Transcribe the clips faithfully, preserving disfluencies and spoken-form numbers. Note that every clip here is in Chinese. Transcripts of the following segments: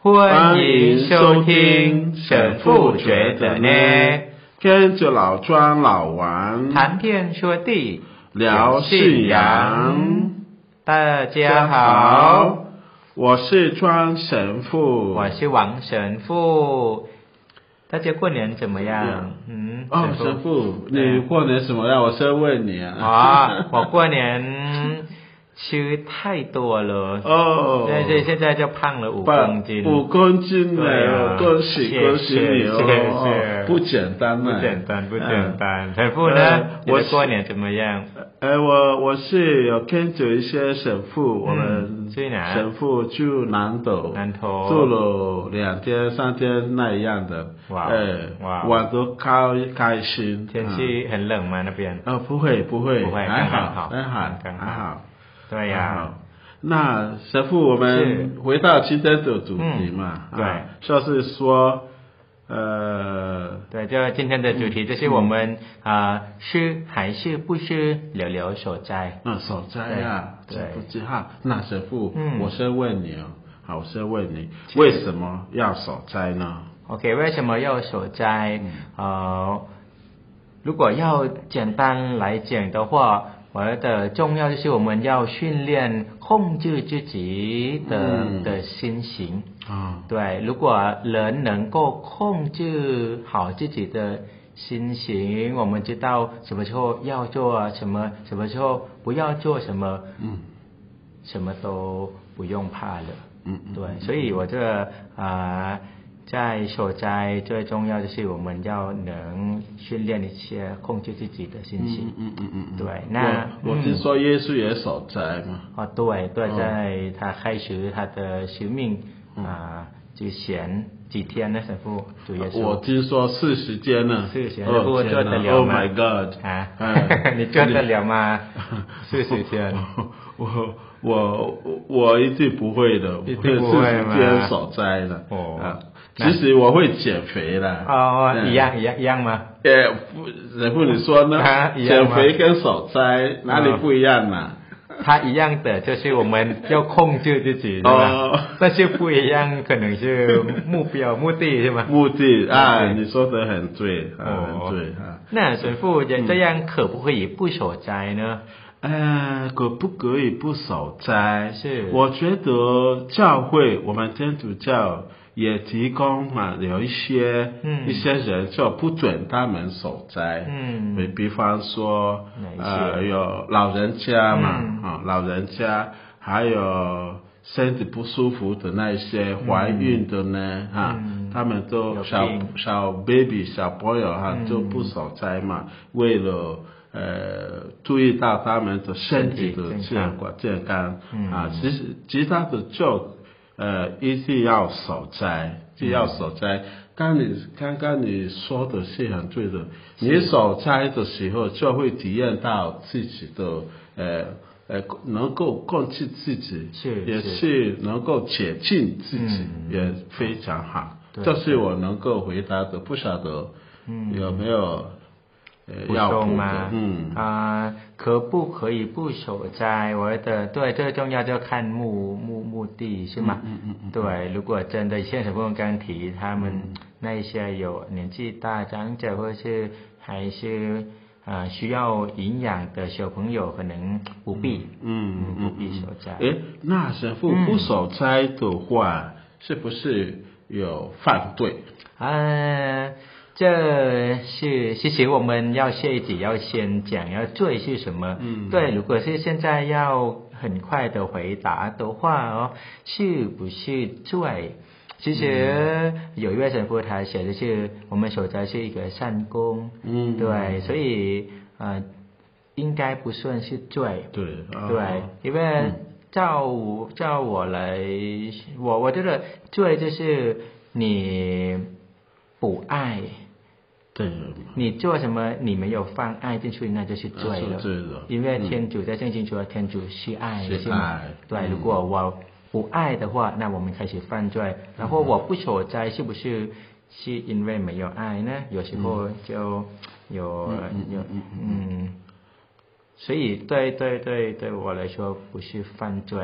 欢迎收听神父觉得呢， 跟着老庄老王谈天说地聊信仰。 大家好， 我是庄神父， 我是王神父。大家过年怎么样？嗯， 哦，神父，你过年怎么样？我先问你啊。 啊，我过年吃太多了哦，对对，现在就胖了五公斤， 五公斤了，恭喜恭喜你哦， 是不简单不简单不简单。神父呢？我过年怎么样？ 呃，我我是有跟着一些神父，我们神父住南斗， 南头住了两天三天那样的， 哇， 哇，玩得开开心。 天气很冷吗？那边？ 呃，不会不会， 不会， 还好还好刚还好。 对呀， 那神父，我们回到今天的主题嘛， 对， 就是说，呃， 对，就今天的主题就是我们啊是还是不是聊聊守斋？ 嗯，守斋啊， 对， 不知哈。那神父， 嗯， 我先问你哦，好，我先问你，为什么要守斋呢 ？OK， 为什么要守斋？呃，如果要简单来讲的话。我觉得重要就是我们要训练控制自己的、嗯、的心情啊，对，如果人能够控制好自己的心情，我们知道什么时候要做啊，什么什么时候不要做什么，嗯，什么都不用怕了，嗯，对，所以我这个啊。呃在守斋最重要的是我们要能训练一些控制自己的心情。 嗯嗯嗯嗯。 对，那我听说耶稣也守斋嘛。 哦，对对，在他开始他的使命啊之前几天呢，神父主耶稣。 我听说四十天呢。 四十天，神父做得了吗 ？Oh my God！ 啊，你做得了吗？四十天。 我我我一定不会的， 一定不会吗？ 四十天守斋的。 哦。 其实我会减肥啦。 哦，一样一样一样吗？ 呃，神父你说呢？减肥跟守斋哪里不一样呢？ 它一样的，就是我们要控制自己，对吧？但是不一样，可能是目标、目的，是吗？ 目的啊，你说的很对，很对啊。 那神父这样可不可以不守斋呢？ 呃，可不可以不守斋？ 是， 我觉得教会，我们天主教也提供嘛，有一些、嗯、一些人就不准他们守斋，嗯，比比方说，呃，有老人家嘛，啊、嗯哦，老人家，还有身体不舒服的那些怀孕的呢，哈、嗯啊，他们都小小 baby 小朋友哈、嗯、就不守斋嘛，为了。呃，注意到他们的身体的健康健康、嗯、啊，其实其他的就呃一定要守斋，就要守斋。刚你刚刚你说的是很对的，你守斋的时候就会体验到自己的呃呃能够控制自己， 是也是能够解禁自己，嗯、也非常好。这是我能够回答的，不晓得有没有。 补充吗？嗯啊、呃，可不可以不守斋？我觉得对，最重要就看目目目的是吗？嗯嗯嗯。对，如果真的现在不用刚提，他们那一些有年纪大长者或是还是啊、呃、需要营养的小朋友，可能不必，嗯嗯不必守斋。 诶，那神父不守斋的话，嗯、是不是有犯罪？ 啊。这是其实我们要下一集要先讲要罪是什么。嗯，对，如果是现在要很快的回答的话哦，是不是罪？其实有一位神父他写的是我们守斋是一个善功，嗯，对，所以呃应该不算是罪。 对， 哦、对，因为照照我来，我我觉得罪就是你不爱。 对， 你做什么你没有放爱进去，那就是罪了。 是的， 因为天主在圣经说天主是爱， 是爱。 对，嗯、如果我不爱的话，那我们开始犯罪。然后我不守斋，是不是是因为没有爱呢？有时候就有、嗯、有嗯，所以对对对对我来说不是犯罪。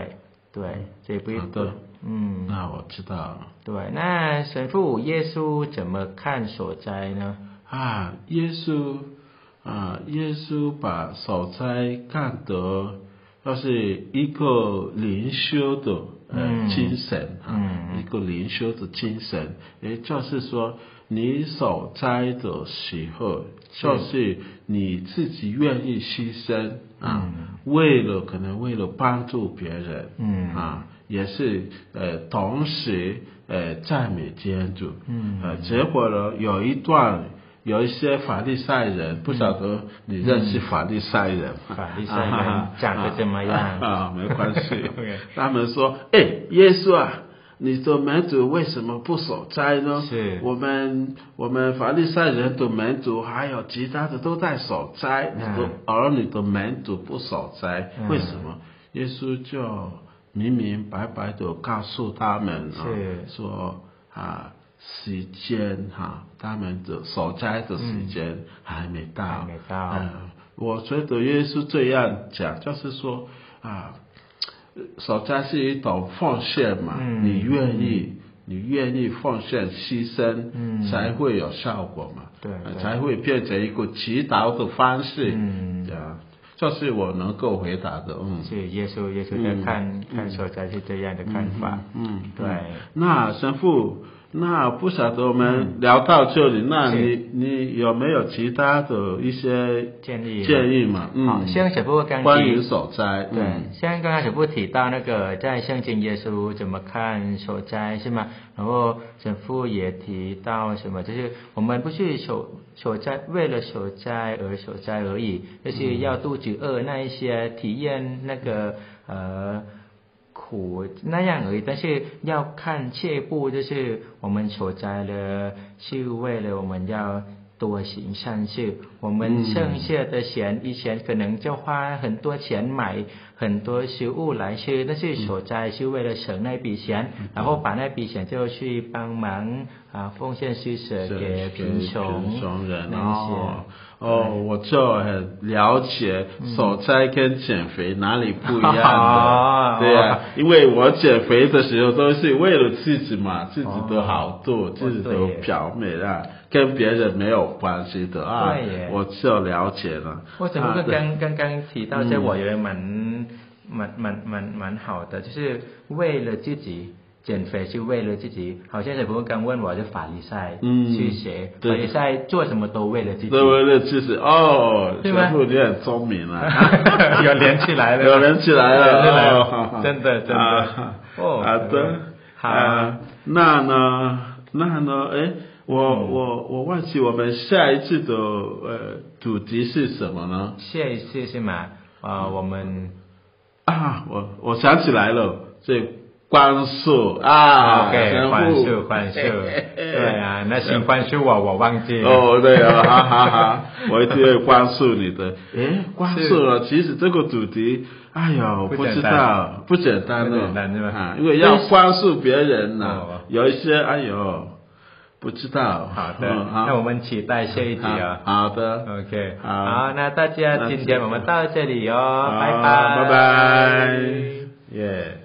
对，这不好的， 嗯， 那我知道了。 对，那神父耶稣怎么看守斋呢？ 啊，耶稣啊，耶稣把守斋看得要是一个灵修的呃、嗯、精神啊、嗯，一个灵修的精神，也就是说，你守斋的时候，就是你自己愿意牺牲啊、嗯，为了可能为了帮助别人，嗯啊，也是呃同时呃赞美天主，嗯，呃结果呢有一段。有一些法利赛人，不晓得你认识法利赛人吗？ 法利赛人长得怎么样？ 啊，啊没关系。他们说：“哎，耶稣啊，你的门徒为什么不守斋呢？是我们我们法利赛人的门徒还有其他的都在守斋，嗯、而你的门徒不守斋，为什么？”嗯、耶稣就明明白白的告诉他们啊，说啊。时间哈，他们的守斋的时间还没到，还没到。 嗯，我觉得耶稣这样讲，就是说啊，守斋是一种奉献嘛，嗯、你愿意，嗯、你愿意奉献牺牲，嗯、才会有效果嘛， 对，对才会变成一个祈祷的方式，嗯，这样。这是我能够回答的，嗯， 是耶稣，耶稣在看、嗯、看守斋是这样的看法， 嗯，嗯对。 那神父。那不晓得我们聊到这里，嗯、那你你有没有其他的一些建议建议嘛？嗯， 好，像小布刚关于守斋， 对， 嗯、 像刚刚小布提到那个在圣经耶稣怎么看守斋是吗？然后神父也提到什么，就是我们不是守守斋为了守斋而守斋而已，就是要肚子饿那一些体验那个呃。苦那样而已，但是要看切一步，就是我们守斋了，是为了我们要多行善事，我们剩下的钱，以前可能就花很多钱买很多食物来吃，但是守斋是为了省那笔钱，嗯、然后把那笔钱就去帮忙啊奉献施舍给贫穷人那些。哦，我就很了解守斋跟减肥哪里不一样的，嗯、对呀、啊，因为我减肥的时候都是为了自己嘛，自己的好度，哦、自己的表美啊，跟别人没有关系的啊，我就了解了。 或者不是刚刚刚提到这，我觉得蛮蛮蛮蛮蛮好的，就是为了自己。减肥是为了自己，好像小朋友刚问我，就法利赛去学，法利赛做什么都为了自己， 都为了自己哦，小朋友你很聪明啊， 有连起来了， 有连起来了， 哦、真的真的，啊、 哦，好的，好、啊，那呢，那呢，哎，我、嗯、我我忘记我们下一次的呃主题是什么呢？ 下一次是吗？啊、呃，我们啊，我我想起来了，这。宽恕啊 ，OK， 宽恕宽恕，对啊，那请宽恕我，我忘记了。 哦，对啊，哈哈哈，我一定会宽恕你的。诶，宽恕了，其实这个主题，哎呦，不知道，不简单哦， 不简单对吧？ 啊，因为要宽恕别人呐、啊，有一些，哎呦，不知道。 好的，嗯、好那我们期待下一集啊。 好的 ，OK， 好， 好，那大家今天我们到这里哦，拜拜， 拜拜，耶。